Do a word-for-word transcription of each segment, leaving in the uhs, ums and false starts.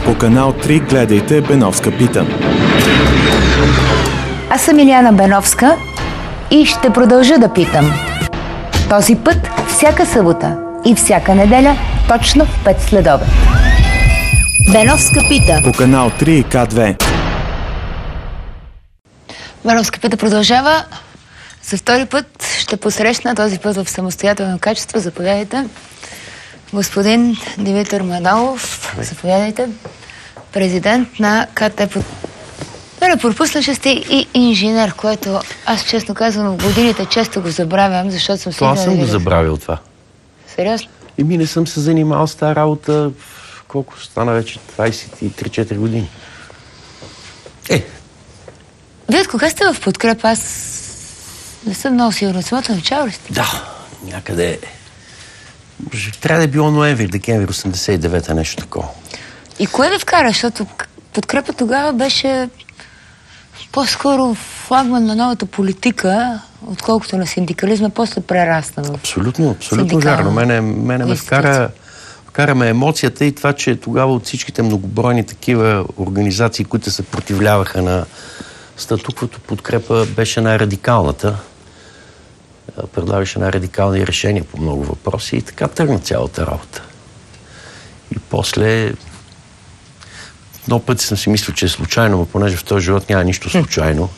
По канал три гледайте Беновска пита. Аз съм Илияна Беновска и ще продължа да питам. Този път всяка събота и всяка неделя точно в пет следобед. Беновска пита. По канал три и К две. Беновска пита продължава. За втори път ще посрещна, този път в самостоятелно качество. Заповядайте. Господин Димитър Манолов, заповядайте. Президент на КТ. Да не пропусна, че сте и инженер, което аз честно казвам в годините често го забравям, защото съм свикнала. Аз съм го забравил това. Сериозно? И ми не съм се занимавал с тази работа, колко стана вече, двайсет и три-четири години. Е! Вие от кога сте в подкрепа? Аз не съм много сигурна. Самото начало ли сте? Да, някъде. Трябва да е било ноември, декември осемдесет и девета, нещо такова. И кое ви вкара? Защото подкрепа тогава беше по-скоро флагман на новата политика, отколкото на синдикализма, после прерасна. Абсолютно, абсолютно вярно. Мене, мене ме вкара, вкара ме емоцията и това, че тогава от всичките многобройни такива организации, които се противляваха на статуквото, подкрепа беше най-радикалната. Предлагаше най-радикални решения по много въпроси и така тръгна цялата работа. И после много пъти съм си мислил, че е случайно, но понеже в този живот няма нищо случайно,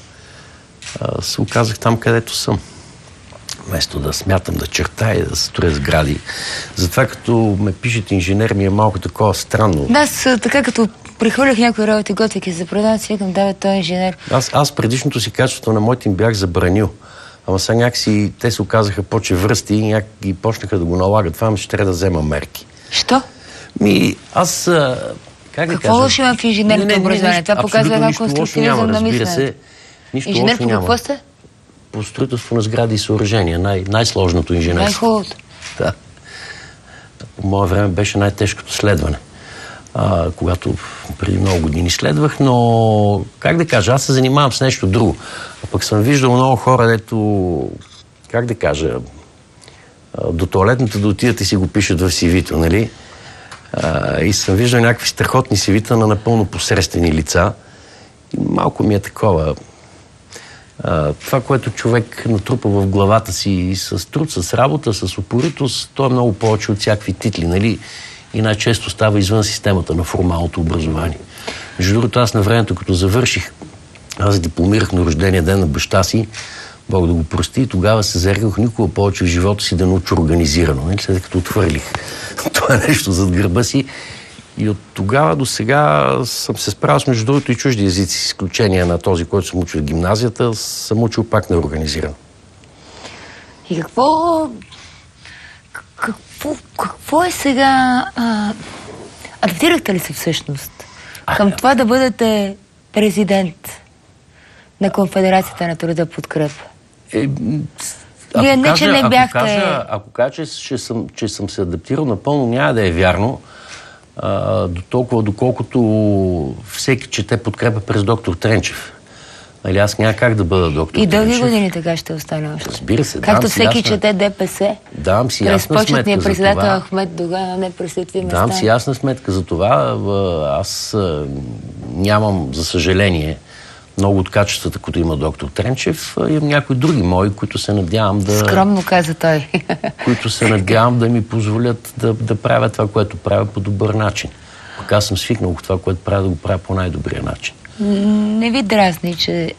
се оказах там, където съм. Вместо да смятам, да чертая, да строя сгради. Затова като ме пишете инженер, ми е малко такова странно. Да, аз така като прехвърлях някои работи, готвейки за предаване, си викам, да, бе, той е инженер. Аз, аз предишното си качество на моите им бях забранил. Ама сега някакси те се оказаха по-чевръсти и някакви почнаха да го налагат. Това ще трябва да взема мерки. Що? Ми, аз... Как да какво лошо има в инженерното образование? Това показва една конструктивизъм на мисленето. Инженер по какво сте? По строителство на сгради и съоръжения. Най- най-сложното инженерство. Най-хубавото. Да. По мое време беше най-тежкото следване. А, когато преди много години следвах, но как да кажа, аз се занимавам с нещо друго. А пък съм виждал много хора, дето, как да кажа, до тоалетната да отидат и си го пишат в си ви-то, нали? А, и съм виждал някакви страхотни си ви-та на напълно посредствени лица. И малко ми е такова. А, това, което човек натрупа в главата си с труд, с работа, с упоритост, то е много повече от всякакви титли, нали? И най-често става извън системата на формалното образование. Между другото, аз на времето, като завърших, аз дипломирах на рождения ден на баща си, Бог да го прости, и тогава се зарекох никога повече в живота си да науча организирано. Не? След като отвърлих това нещо зад гърба си. И от тогава до сега съм се справил с между другото и чужди езици, с изключение на този, който съм учил в гимназията, съм учил пак неорганизирано. И какво... Какво, какво е сега... А... Адаптирахте ли се всъщност а, към това да бъдете президент на Конфедерацията на труда подкрепа? Е, Вие не, че не бяхте... Ако кажа, ако кажа че, че, съм, че съм се адаптирал напълно, няма да е вярно. А, до толкова, доколкото всеки чете подкрепа през доктор Тренчев. Нали, аз няма как да бъда доктор И дълги Тренчев. години така ще остане още. Разбира се. Както всеки ясна... чете ДПС. Давам си ясна през сметка за председател това. Ахмед Доган, а не през Литви места. Давам си ясна сметка за това. Аз нямам, за съжаление, много от качествата, които има доктор Тренчев. Имам някои други мои, които се надявам да... Скромно каза той. които се надявам да ми позволят да, да правя това, което правя по добър начин. Пък аз съм свикнал това, което правя, да го правя по най-добрия начин. Не ви дразни, че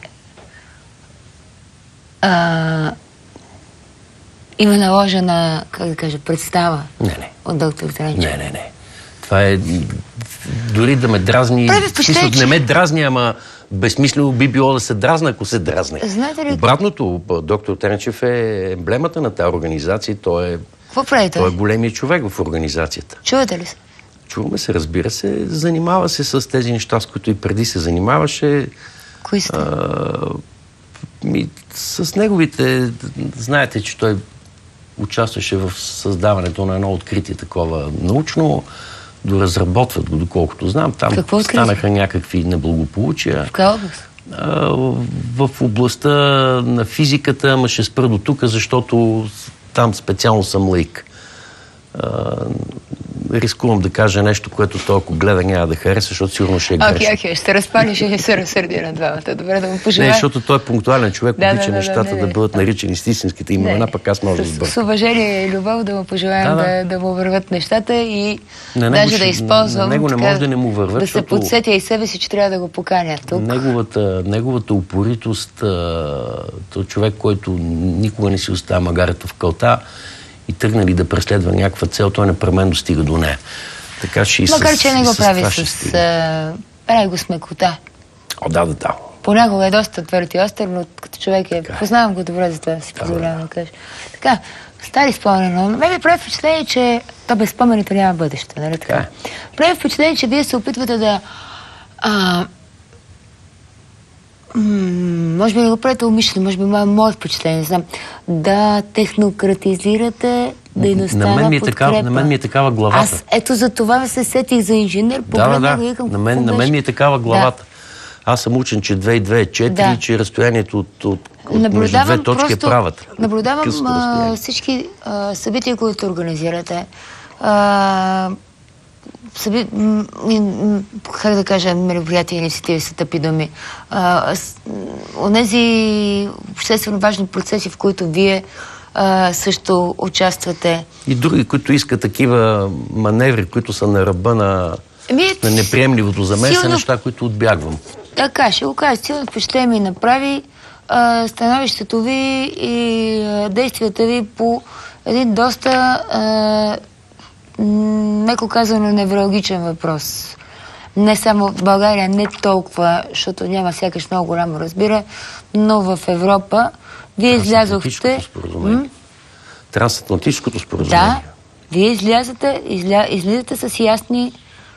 а, има наложена, как да кажа, представа не, не. от доктор Тренчев? Не, не, не. Това е... Дори да ме дразни... Смисъл, не ме дразни, ама безсмислено би било да се дразна, ако се дразне. Знаете ли... Обратното, доктор Тренчев е емблемата на тази организация. Той е... Какво прави той? Той е големият човек в организацията. Чувате ли се? Чуваме се, разбира се. Занимава се с тези неща, с които и преди се занимаваше. Кои сте? А, ми, с неговите... Знаете, че той участваше в създаването на едно откритие такова научно. Доразработват го, доколкото знам. Там Какво станаха откритие? някакви неблагополучия. В каква област? А, в областта на физиката, ама ще спра до тук, защото там специално съм лаик. рискувам да кажа нещо, което той, ако гледа, няма да хареса, защото сигурно ще е грешно. Окей, окей, ще разпалиш и ще се разсърди на двамата. Добре, да му пожелая. Не, защото той е пунктуален човек, да, обича да, да, нещата да, не, да не, бъдат не. наричани с истинските имена, пък аз може да С, сбъркам. с уважение и любов да му пожелаем Да, да, да. да, да му върват нещата и На него даже ще- да използвам. на него не така, може да не му върват, Да се защото- подсетя и себе си, че трябва да го поканя тук. Неговата, неговата упоритост, той човек, който никога не си оставя магарето в кълта и тръгнали да преследва някаква цел, той непременно достига до нея. Така че и Макар, с, че не и го с прави това с... ще стигне. а, прави го с мекота. О, да, да, да. Понякога е доста твърд и остър, но като човек е... Така е. Познавам го добре, затова си Да, позволявам да. да кажа. Така, стари спомени, но ме ми прави впечатление, че то без спомените няма бъдеще, нали така? Така Прави впечатление, че вие се опитвате да... А, м- може би не го правите умишлено, може би мо- мое впечатление, не знам, да технократизирате дейността На мен ми е на такава- подкрепа. на мен ми е такава главата. Аз ето за това се сетих за инженер, Да, да, погледнах да. и викам, На мен, какво на мен беше? ми е такава главата. Да. Аз съм учен, че две и две е четири, Да. че разстоянието от, от, от между Наблюдавам две точки просто, е правата. Наблюдавам Късото а, разстояние. всички а, събития, които организирате. А, съби... м- м- м- как да кажа, мероприятия, инициативи са тъпи думи. А, с- м, онези обществено важни процеси, в които вие а, също участвате. И други, които искат такива маневри, които са на ръба на, Еми, на неприемливото за мен, са силно- неща, които отбягвам. Така, ще го кажа. Силно впечатление ми направи а, становището ви и а, действията ви по един доста, а, м, меко казано, невралгичен въпрос. Не само в България, не толкова, защото няма сякаш много голямо разбира, но в Европа вие излязохте... Трансатлантическото споразумение. М? Трансатлантическото споразумение. Да, вие излязате, изля, излизате с ясни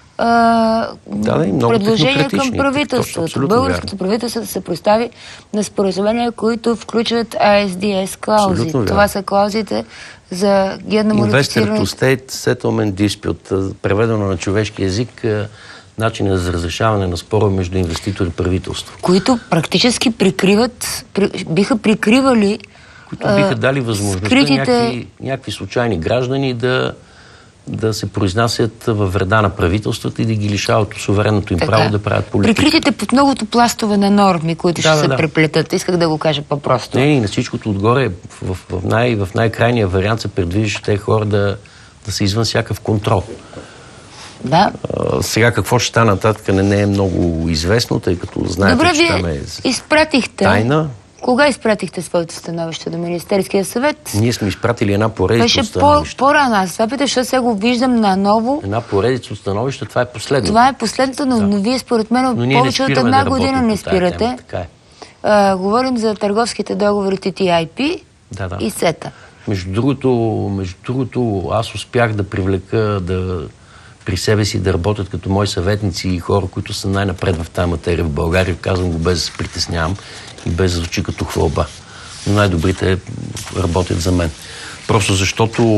а, Да, да, и много предложения към технократични. правителството. Абсолютно Българското вярно. правителство да се постави на споразумения, които включват ай ес ди ес клаузи. Абсолютно вярно. Това са клаузите за генно Investor модифициране. to State Settlement Dispute, преведено на човешки език, начинът за разрешаване на спора между инвеститор и правителство. Които практически прикриват, при, биха прикривали Които биха дали възможността скритите... някакви, някакви случайни граждани да, да се произнасят във вреда на правителствата и да ги лишават от суверенното им Така. право да правят политика. Прикритите под многото пластове на норми, които Да, ще да, се да. преплетат. Исках да го кажа по-просто. Не, и на всичкото отгоре, в, в, най, в най-крайния вариант се предвижда тези хора да, да са извън всякакъв контрол. Да. А, сега какво ще стане нататък не, не е много известно, тъй като знаете, Добре, че там вие е изпратихте... тайна. Кога изпратихте своето становище до Министерския съвет? Ние сме изпратили една поредица от Беше по, становища. по-рано. Аз това питам, защото сега го виждам наново. Една поредица от становища, това е последното. Това е последното, но, Да. но вие според мен Но ние не повече от спираме една да година работим не по тая спирате. тема, така е. А, говорим за търговските договори Ти Ти Ай Пи Да, да. и сета. Между другото, между другото, аз успях да привлека да, при себе си да работят като мои съветници и хора, които са най-напред в тази материя в България. Казвам го без да се притеснявам и без да звучи като хвалба. Но най-добрите работят за мен. Просто защото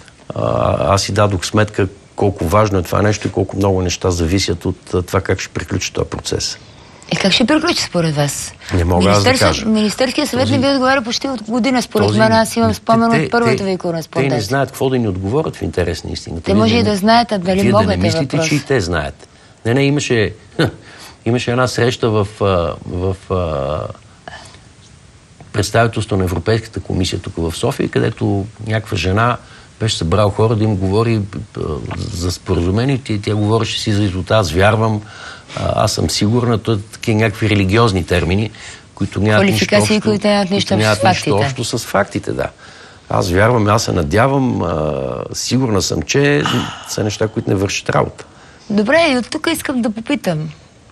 а, аз си дадох сметка колко важно е това нещо и колко много неща зависят от а, това как ще приключи този процес. Е, как ще приключи според вас? Не мога аз да кажа. Министерския съвет Този- не ви отговаря почти от година, според Този- мен. Аз имам спомен те- от първата те- ви Те не кореспонденция. знаят какво да ни отговорят в интерес на истината. Те Вие може не- и да знаят, а дали Вие могат да е не мислите, въпрос. че и те знаят. Не, не, имаше, имаше една среща в, а, в а, представителство на Европейската комисия тук в София, където някаква жена беше събрал хора да им говори а, за споразумение. Тя, тя говореше си за изота. Аз вярвам, а, аз съм сигурна. Това такива някакви религиозни термини, които нямат нищо Квалификации, общо, които нямат нищо които общо с нямат нищо фактите. общо с фактите, да. Аз вярвам, аз се надявам, а, сигурна съм, че са неща, които не вършат работа. Добре, и от тук искам да попитам.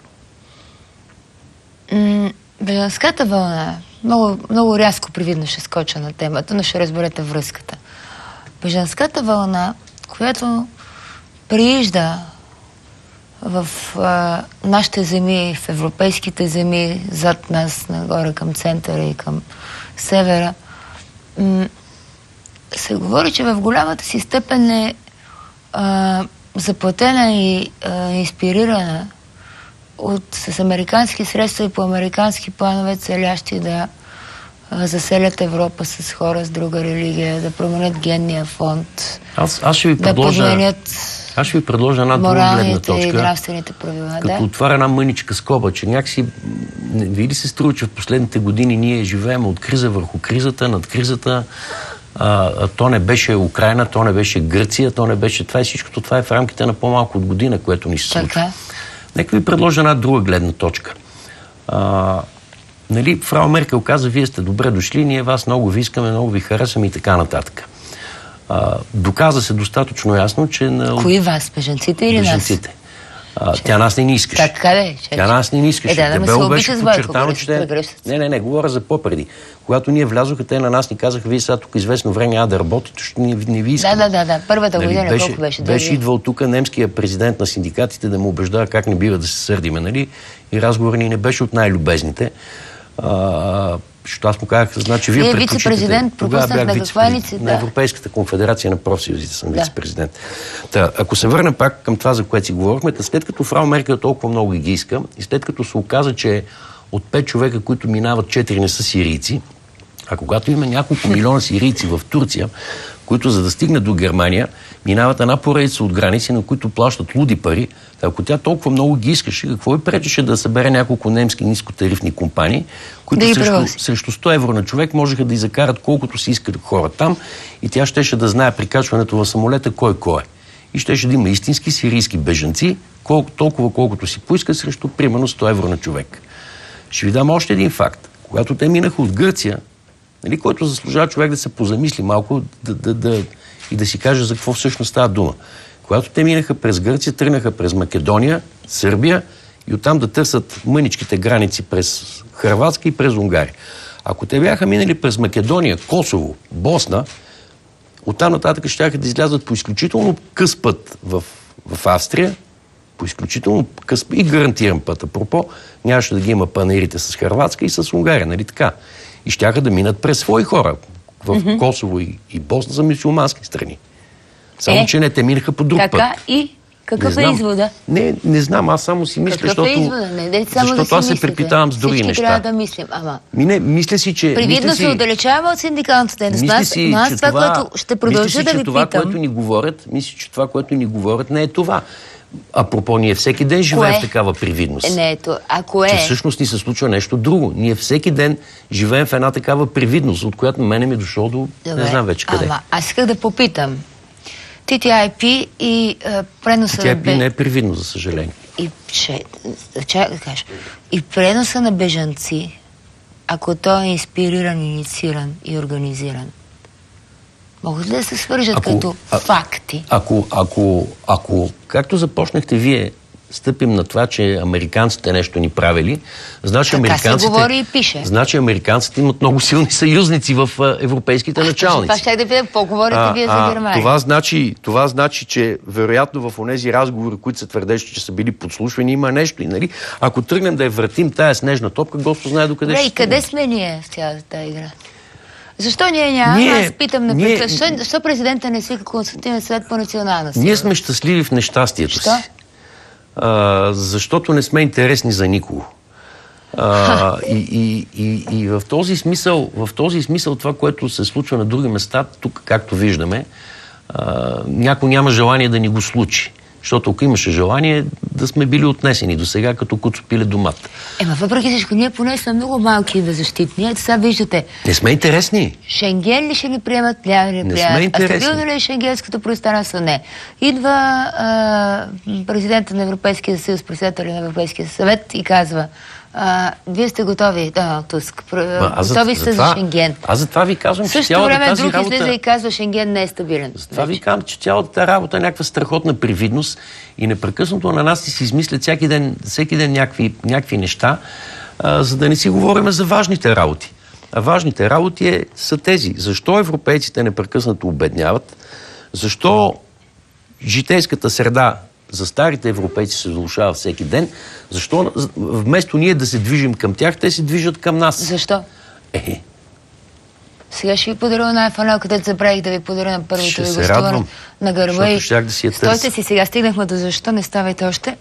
М- Бежанската вълна, много, много рязко привидно ще скоча на темата, но ще разберете връзката. Бежанската вълна, която приижда в а, нашите земи, в европейските земи, зад нас, нагоре към центъра и към севера, м- се говори, че в голямата си степен е а, заплатена и а, инспирирана от, с американски средства и по американски планове, целящи да а, заселят Европа с хора с друга религия, да променят генния фонд, Аз, аз ще ви да предложа... подменят Аз ще ви предложа една друга гледна моралните и точка. нравствените правила. Като Да. отваря една мъничка скоба, че някакси ви ли се струва, че в последните години ние живеем от криза върху кризата, над кризата. А, а то не беше Украйна, то не беше Гърция, то не беше това и всичкото това е в рамките на по-малко от година, което ни се случва. Така. Нека ви предложа една друга гледна точка. А, нали, фрау Меркел каза, вие сте добре дошли, ние вас много ви искаме, много ви харесваме и така нататък. А, доказа се достатъчно ясно, че на... Кои вас? Бежанците или нас? Бежанците. А, тя нас не ни искаше. Така де? Тя нас не ни искаше. Е, да, да ме се Дебело обича беше с Бойко подчертано, че те... Борисов. Не, не, не, говоря за по-преди. Когато ние влязоха, те на нас ни казаха, вие сега тук известно време няма да работите, защото не, не ви искаме. Да, да, да, да. Първата Нали, година беше, колко беше? Беше идвал тук немския президент на синдикатите да му убеждава как не бива да се сърдиме, нали? И разговорът ни не беше от най-любезните. А, защото аз му казах, значи вие Вие предпочитате... вице-президент, Тогава пропуснах бях на каква вице-президент. инициатива? На Европейската конфедерация на профсъюзите съм Да. вице-президент. Та, ако се върнем пак към това, за което си говорихме, след като фрау Меркел толкова много ги иска и след като се оказа, че от пет човека, които минават, четири не са сирийци, а когато има няколко милиона сирийци в Турция, които за да стигнат до Германия, минават една поредица от граници, на които плащат луди пари, ако тя толкова много ги искаше, какво и пречеше да събере няколко немски нискотарифни компании, които да срещу, срещу сто евро на човек можеха да и закарат колкото си искат хора там и тя щеше да знае при качването в самолета кой кой е. И щеше да има истински сирийски бежанци, колко, толкова колкото си поиска срещу примерно сто евро на човек. Ще ви дам още един факт. Когато те минаха от Гърция, нали, който заслужава човек да се позамисли малко да, да, да, и да си каже за какво всъщност става дума. Когато те минаха през Гърция, тръгнаха през Македония, Сърбия и оттам да търсят мъничките граници през Хърватска и през Унгария. Ако те бяха минали през Македония, Косово, Босна, оттам нататък щяха да излязат по изключително къс път в, в Австрия, по изключително къс и гарантиран път. Апропо, нямаше да ги има панаирите с Хърватска и с Унгария, нали така? И щяха да минат през свои хора. В mm-hmm. Косово и, и Босна за мюсюлмански страни. Само, е, че не, те минаха по друг така път. И какъв е извода? Не, не знам, аз само си мисля, Какъв защото, е извода? Не, не, само защото да си аз се мислите. препитавам с други Всички неща. трябва да мислим, ама... Ми не, мисля си, че... Привидно мисля се си, отдалечава от синдикалната дейност. мисля Аз, си, но аз че това, това, което ще продължа мисля си, да че ви това, питам... което ни говорят, мисля, че това, което ни говорят, не е това. Апропо, ние всеки ден живеем Кое? в такава привидност. Е, не ето. А кое Че е? всъщност ни се случва нещо друго. Ние всеки ден живеем в една такава привидност, от която на мене ми е дошло до... Добре. Не знам вече къде. Ама, аз исках да попитам. Ти Ти Ай Пи и а, преноса... Ти Ти Ай Пи на бе- не е привидно, за съжаление. И, ще, чакай да кажа. И преноса на бежанци, ако той е инспириран, иницииран и организиран, могат ли да се свържат Ако- като а- факти? Ако, ако, ако, както започнахте вие, стъпим на това, че американците нещо ни правили, значи Така се американците... говори и пише. Значи американците имат много силни съюзници в а, европейските началници. Това ще да питам, какво говорите А, вие за а, Германия? Това значи, това значи, че вероятно в онези разговори, които се твърдеше, че са били подслушвани, има нещо. И, нали? Ако тръгнем да я вратим тая снежна топка, Господ знае докъде Добре, ще и къде стигнем. сме ние в цялата тази игра? Защо ние нямаме? Ние- Аз питам ние- напрекъснато. Защо, защо президента не свика консултативен съвет по национална сигурност? Ние сме щастливи в нещастието Що? си. А, защото не сме интересни за никого. А, и, и, и, и в този смисъл, в този смисъл това, което се случва на други места, тук, както виждаме, а, някой няма желание да ни го случи. Защото ако имаше желание, да сме били отнесени до сега, като куцопиле домат. Ема въпреки всичко, ние поне сме много малки и беззащитни. Ето сега виждате, Не сме интересни. Шенген ли ще ни приемат, няма ли Не приемат? сме А интересни. стабилно ли е шенгенското пространство? Не. Идва а, президента на Европейския съюз, председателя на Европейския съвет и казва, а, вие сте готови, Доналд Туск, Ма, аз готови за- сте за за това- Шенген. Аз за това ви казвам, В че същото цялата време тази друг работа... излиза и казва, Шенген не е стабилен. Това ви казвам, че цялата тази работа е някаква страхотна привидност и непрекъснато на нас си измислят всеки ден, всеки ден някакви, някакви неща, а, за да не си говорим за важните работи. А важните работи е, са тези. Защо европейците непрекъснато обедняват? Защо житейската среда за старите европейци се влошава всеки ден? Защо вместо ние да се движим към тях, те се движат към нас? Защо? Е, Сега ще ви подаря една фанел, където забравих да ви подаря на първото Ще ви се гостуване радвам, на гърба. защото И щях да си я стойте търся. си, сега стигнахме до защо, не ставайте още.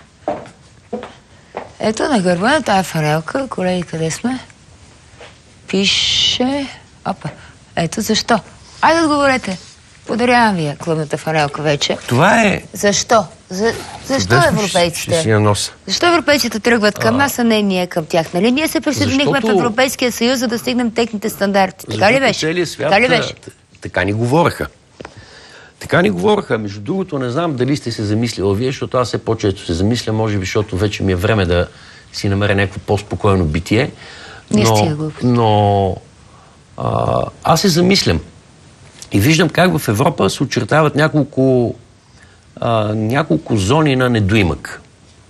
Ето на гърба на тая фанелка, колеги, къде сме? Пише... Опа, ето защо. Айде отговорете. Подарявам ви я клубната фанелка вече. Това е... Защо? За, защо Чудесно, европейците? Ще, ще си я носа. Защо европейците тръгват към нас, а не ние към тях? Нали? Ние се присъединихме Защото... в Европейския съюз, за да стигнем техните стандарти. Така ли беше? Целият свят, така ли беше? Така ни говореха. Така ни говореха. Между другото, не знам дали сте се замислили вие, защото аз все по-често се замисля, може би, защото вече ми е време да си намеря някакво по-спокойно битие. Но, но а, аз се замислям и виждам как в Европа се очертават няколко, а, няколко зони на недоимък.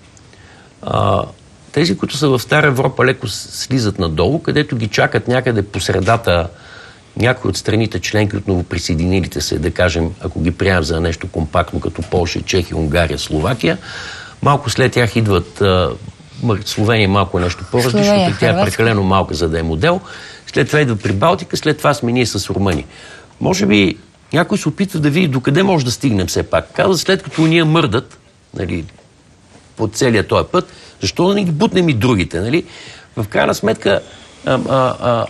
А, тези, които са в Стара Европа, леко слизат надолу, където ги чакат някъде по средата някои от страните членки от новоприсъединилите се, да кажем, ако ги приемем за нещо компактно, като Полша, Чехия, Унгария, Словакия. Малко след тях идват а, Словения малко нещо по-различно, тя е прекалено малка, за да е модел. След това идва при Балтика, след това сме ние с Румъния. Може би някой се опитва да види докъде може да стигнем все пак. Казва, след като ние мърдат, нали, по целия този път, защо да не ги бутнем и другите, нали? В крайна сметка, а, а, а,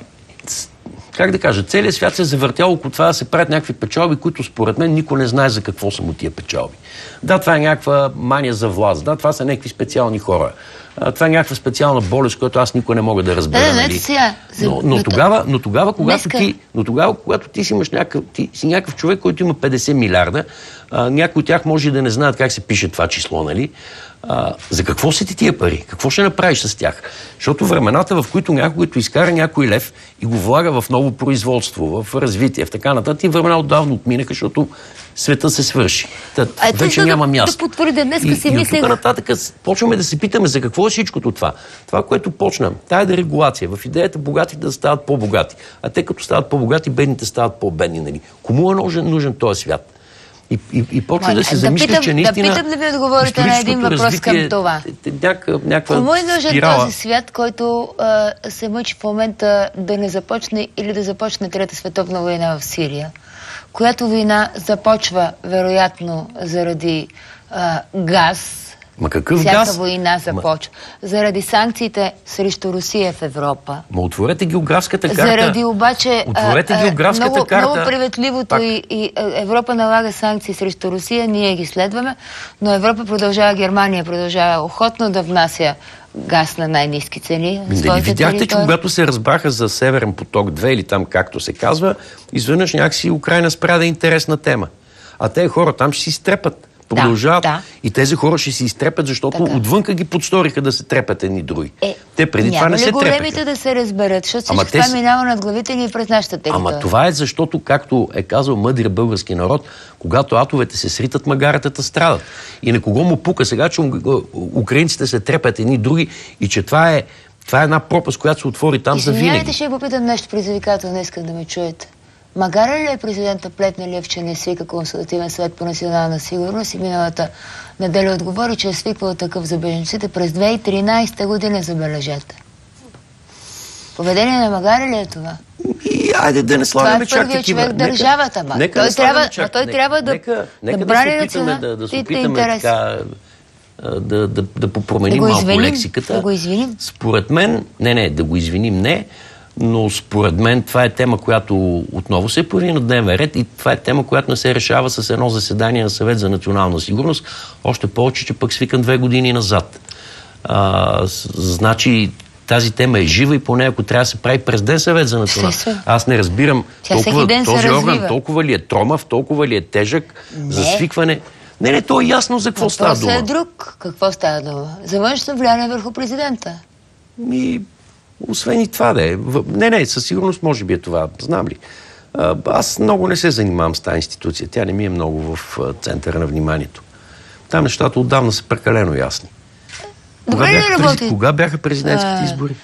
как да кажа, целият свят се е завъртял около това да се правят някакви печалби, които според мен никой не знае за какво са му тия печалби. Да, това е някаква мания за власт, да, това са някакви специални хора. А, това е някаква специална болест, която аз никой не мога да разбера. Да, нали? сега, но, но, тогава, но, тогава, когато ти, но тогава, когато ти си имаш някакъв, ти си някакъв човек, който има петдесет милиарда, а, някои от тях може да не знаят как се пише това число, нали? А, за какво са ти тия пари? Какво ще направиш с тях? Защото времената, в които някой изкара някой лев и го влага в ново производство, в развитие, в така нататък, и времена отдавна отминаха, защото света се свърши. Та, а, вече да, няма да, място. Да потвърдя, днеска и, си и мисля... от тук нататък почваме да се питаме за какво е всичкото това. Това, което почна, тая дерегулация, в идеята богатите да стават по-богати, а те като стават по-богати, бедните стават по-бедни. Нали? Кому е нужен, нужен този свят? И, и, и почва да се замисля, че наистина... Да питам да ви отговорите на един въпрос към това. Някаква Кому е нужен спирала... този свят, който а, се мъчи в момента да не започне или да започне Трета световна война в Сирия, която война започва, вероятно, заради а, газ. Ма какъв Всяка газ? война започва. Ма... Заради санкциите срещу Русия в Европа. Ма отворете географската карта. Заради обаче... Отворете а, географската много, карта. Много приветливото и, и Европа налага санкции срещу Русия, ние ги следваме, но Европа продължава, Германия продължава охотно да внася газ на най-ниски цени. Дали видяхте, територии? Че когато се разбраха за Северен поток две или там както се казва, изведнъж някакси Украйна спря да е интересна тема. А те хора там ще си стрепат. Продължават. Да, да. И тези хора ще си изтрепят, защото така. Отвънка ги подсториха да се трепят едни други. Е, те преди това не се трепаха. Няма ли големите да се разберат, защото всичко това те... минава над главите ни през нашата територия? Ама това е защото, както е казал мъдрия български народ, когато атовете се сритат, магаретата страдат. И на кого му пука сега, че украинците се трепят едни други и че това е, това е една пропаст, която се отвори там за винаги. Извинявайте, ще го питам нещо предизвикателно, искам да ме чуете. Магара ли е президента Плевнелиев, че не свика Консултативен съвет по национална сигурност и миналата неделя отговори, че е свиквал такъв за бежанците през две хиляди и тринадесета година, забележете. Поведение на Магара ли е това? И, айде да не слагаме чак такива. Това е първият човек в държавата, ма. Нека той да трябва, чак, той нека, трябва да, нека, нека да брани да националните да, да, да се опитаме така, да, да, да попроменим да малко извиним, лексиката. Да го извиним. Според мен, не, не, да го извиним, не, но според мен това е тема, която отново се появи на дневен ред и това е тема, която не се решава с едно заседание на Съвет за национална сигурност, още повече, че пък свикан две години назад. А, значи тази тема е жива и поне ако трябва да се прави през ден Съвет за национална. Аз не разбирам толкова, този орган толкова ли е тромав, толкова ли е тежък не. За свикване. Не, не, то е ясно за какво става дума. Въпросът е друг. Какво става дума? За външно влияние върху президента. Ми, освен и това да е. Не, не, със сигурност може би е това. Знам ли. Аз много не се занимавам с тази институция. Тя не ми е много в центъра на вниманието. Там нещата отдавна са прекалено ясни. Добре кога, ли бяха, работи? Кога бяха президентските избори?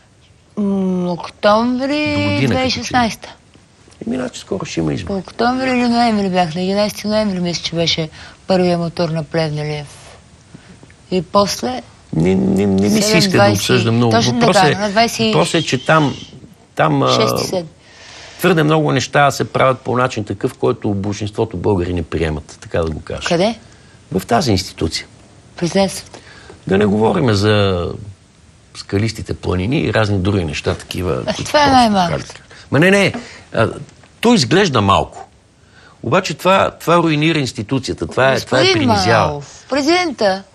Октомври две хиляди и шестнадесета. Еми, иначе скоро ще има избори. Октомври или ноември бях. На единадесети ноември мисля, че беше първият мотор на Плевнелиев. И после... Не, не, не ми се иска да обсъждам много. Въпросът е, въпрос е, че там, там а, твърде много неща се правят по начин такъв, който большинството българи не приемат, така да го кажа. Къде? В тази институция. Президентството. Да не говорим за скалистите планини и разни други неща такива. А, това е най-малко. Ма не, не. А, то изглежда малко. Обаче това, това руинира институцията. Това е, това е принизява. Президента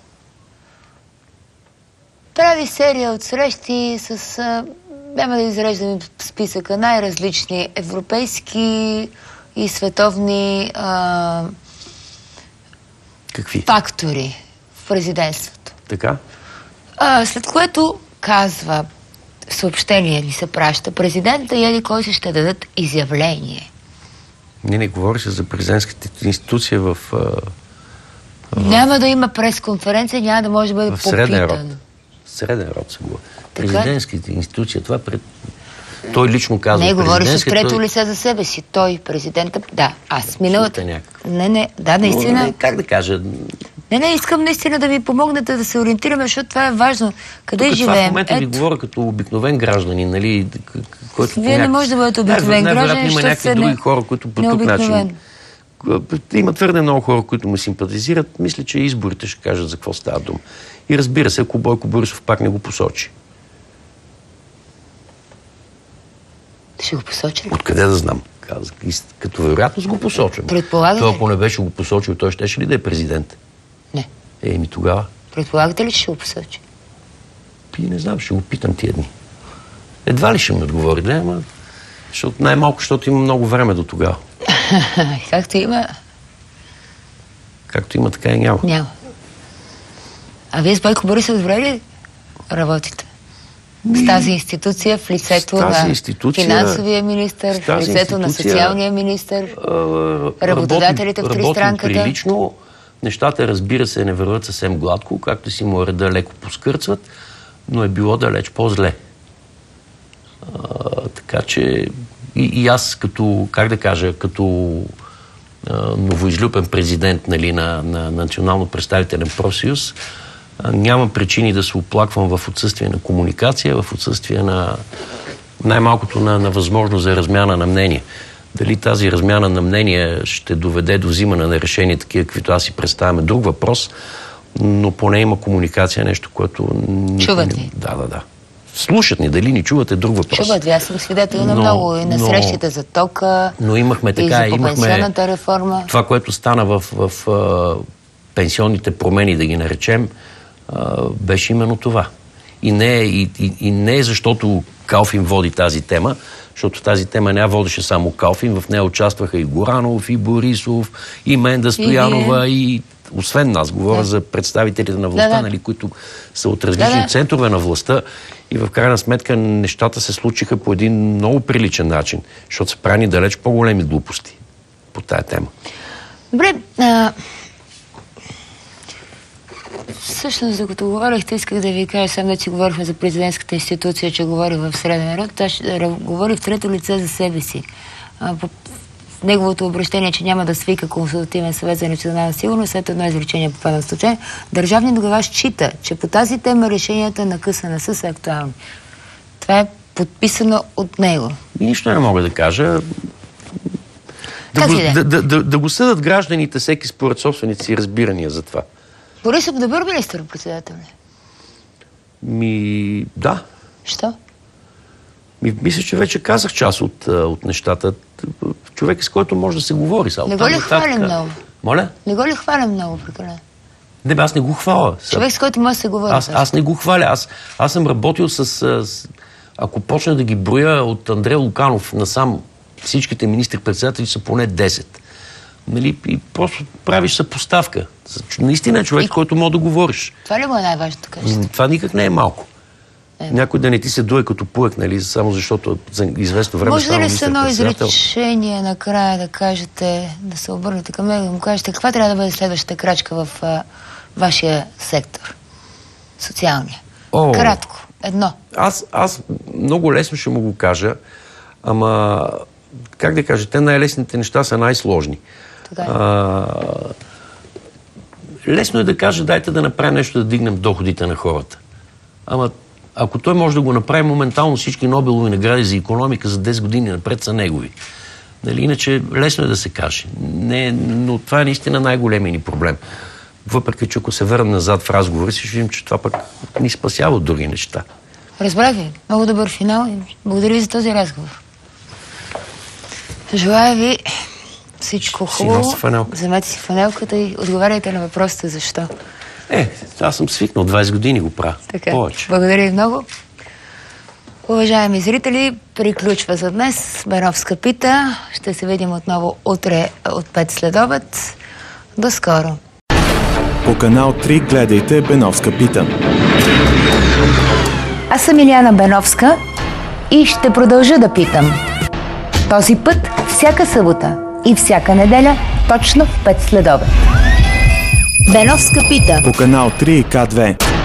прави серия от срещи с... А, няма да изреждаме списъка, най-различни европейски и световни а, Какви? фактори в президентството. Така? А, след което казва, съобщение ли се праща, президента и еди кой си ще дадат изявление. Не, не говори се за президентската институция в... А, в... Няма да има пресконференция, няма да може да бъде в среден род. попитан. Среден род се говори. Президентските институции, това пред... Той лично казва... Не, говори с трето той... лице за себе си. Той, президента... Да, аз миналата... Някакъв. Не, не, да, наистина... Но, не, как да кажа... Не, не, искам наистина да ви помогнете да се ориентираме, защото това е важно. Къде Тук живеем? Това в момента Ето... ви говоря като обикновен гражданин, нали? Който Вие не може да бъдете обикновен гражданин, има защото някакви се други не... хора, които по тук начин... Има твърде много хора, които му симпатизират. Мисля, че изборите ще кажат за какво става дума. И разбира се, ако Бойко Борисов пак не го посочи. Ще го посочи ли? Откъде да знам? Казах, като вероятност го посочвам. Предполагате Той, ли? ако не беше го посочил, той щеше ли да е президент? Не. Еми тогава? Предполагате ли, че ще го посочи? Пи, не знам, ще го питам тия дни. Едва ли ще ми отговори, да, ама... Защото най-малко, защото има много време до тогава. Както има... Както има, така и няма. Няма. А вие с Бойко Борисов добре ли работите? С тази институция в лицето на институция, финансовия министър, в лицето на социалния министър, работодателите в тристранката. Работим прилично. Нещата, разбира се, не върват съвсем гладко, както си му реда леко поскърцват, но е било далеч по-зле. А, така че и, и аз като, как да кажа, като а, новоизлюпен президент, нали, на, на Национално представителен профсъюз, а, нямам причини да се оплаквам в отсъствие на комуникация, в отсъствие на най-малкото на, на възможност за размяна на мнение. Дали тази размяна на мнение ще доведе до взимане на решения, такива, каквито аз си представям, е друг въпрос, но поне има комуникация, нещо, което... Чуват ли? Да, да, да. Слушат ни, дали ни чуват е друг въпрос. Чуват ви, аз съм свидетел на много и на но, срещите за тока, но имахме така, и за имахме пенсионната реформа. Това, което стана в, в, в а, пенсионните промени, да ги наречем, а, беше именно това. И не, и, и, и не защото Калфин води тази тема, защото тази тема не я водеше само Калфин, в нея участваха и Горанов, и Борисов, и Менда Стоянова, и, и освен нас, говоря да. за представителите на властта, да, да. Нали, които са от различни да, да. центрове на властта, и в крайна сметка нещата се случиха по един много приличен начин, защото са правени далеч по-големи глупости по тая тема. Добре, а... всъщност, докато говорихте, исках да ви кажа, само да си говорихме за президентската институция, че говори в среден род, аз ще говори в трето лице за себе си. А, по неговото обращение, че няма да свика консултативен съвет за национална сигурност, след едно изречение попада в случай. Държавният глава счита, че по тази тема решенията на КСНС са актуални. Това е подписано от него. И нищо не мога да кажа. Да го, да, да, да, да го съдат гражданите, всеки според собствените си разбирания за това. Борисов добър министър-председател ли? Ми, да. Що? Ми, мисля, че вече казах част от, от нещата. Човек, с който може да се говори. Само. Не го ли хваля много? Моля? Не го ли хваля много, прекалено? Не, бе, аз не го хваля. Човек, с който може да се говори. Аз, аз не го хваля. Аз, аз съм работил с, с... Ако почна да ги броя от Андрей Луканов насам, всичките министри-председатели са поне десет. Нали, и просто правиш съпоставка. Наистина е човек, и... който може да говориш. Това ли му е най-важното качество? Това никак не е малко. Е, Някой да не ти се дуе като пуек, нали, само защото за известно време става министър-председател. Може ли с едно изречение накрая да кажете, да се обърнете към него, да му кажете каква трябва да бъде следващата крачка в а, вашия сектор? Социалния. О, кратко. Едно. Аз, аз много лесно ще му го кажа, ама как да кажа, те най-лесните неща са най-сложни. А, лесно е да кажа, дайте да направим нещо, да дигнем доходите на хората. Ама ако той може да го направи, моментално всички Нобелови награди за икономика за десет години напред са негови. Нали, иначе лесно е да се каже. Не, но това е наистина най-големият ни проблем. Въпреки, че ако се върнем назад в разговори, си ще видим, че това пък ни спасява от други неща. Разбрах ви. Много добър финал и благодаря ви за този разговор. Желая ви всичко Си хубаво. носи фанелка. Вземете си фанелката и отговаряйте на въпросите защо. Е, аз съм свикнал, двайсет години го правя. Така. Повече. Благодаря ви много. Уважаеми зрители, приключва за днес Беновска пита. Ще се видим отново утре от пет след обед. До скоро! По канал три гледайте Беновска пита. Аз съм Илияна Беновска и ще продължа да питам. Този път всяка събота и всяка неделя точно в пет след обед. Беновска пита. По канал три К две.